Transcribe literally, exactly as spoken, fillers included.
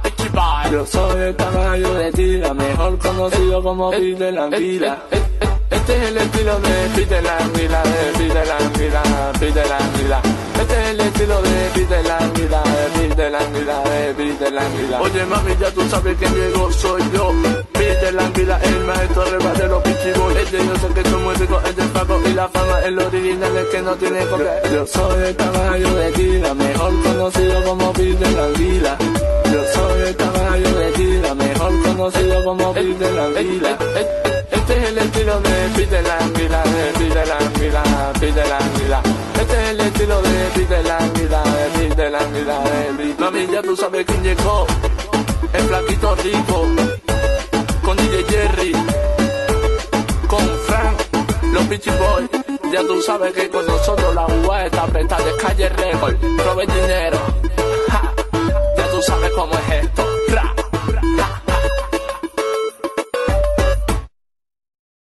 Yo soy el caballo de tira, mejor conocido como Peter la Anguila. Este es el estilo de Peter la Anguila, de Peter la Anguila, Peter la Anguila. Este es el estilo de Peter la Anguila, de Peter la Anguila, de Peter la Anguila. Oye mami, ya tú sabes quién llegó, soy yo. Peter la Anguila, el maestro rebate de los pichiboy. Este yo sé que soy músico, este es Paco y la fama es lo original, es que no tiene copia. Yo soy el caballo de tira, mejor conocido como Peter la Anguila. Yo soy el caballo de tira, mejor conocido como Peter la Anguila. Este es el estilo de Peter la Anguila, de Peter la Anguila, Peter la Anguila. Este es el estilo de Peter la Anguila, de Peter la Anguila, de Peter. Mami, ya tú sabes quién llegó, el flaquito rico, con D J Jerry, con Frank, los Peachy Boys. Ya tú sabes que con nosotros la jugada está apretada de calle récord, prove dinero.